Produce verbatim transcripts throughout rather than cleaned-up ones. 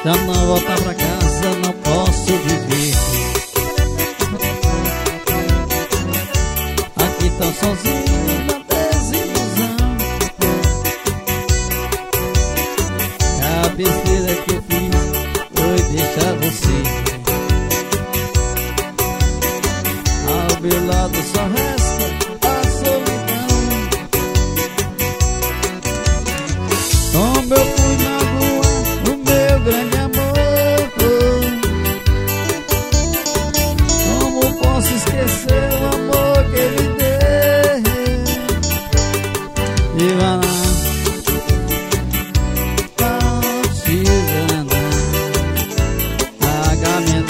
Se eu não voltar pra casa, não posso viver. Aqui tão sozinho na desilusão. A besteira que eu fiz foi deixar você. Ao meu lado só resta a solidão. Como eu fui magoar o meu grande amor, como posso esquecer o amor que ele deu? E vai lá, não precisa andar, pagamento.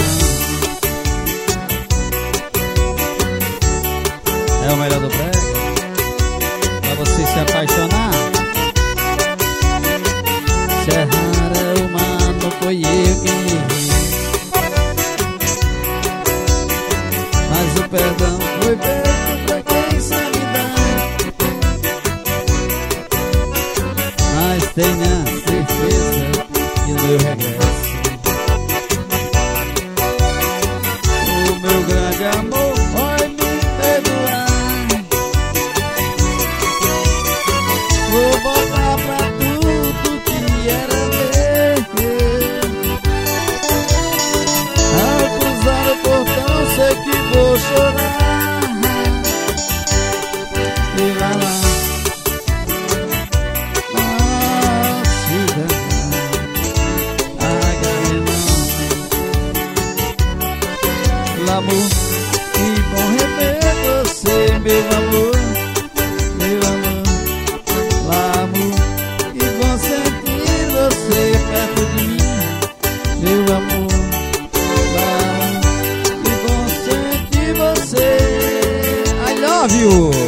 É o melhor do brega, pra você se apaixonar. Se errar é humano, foi eu quem errei, mas o perdão foi feito pra quem sabe dar. Mas tenha certeza que no meu regresso o meu grande amor vai me perdoar. Vou voltar pra tudo que era meu. Ao cruzar o portão sei que vou chorar. E vai lá, não se danar, agarre amor, que bom rever você, meu amor, meu amor. Amor, que bom sentir você perto de mim, meu amor. Amor, que bom sentir você. I love you.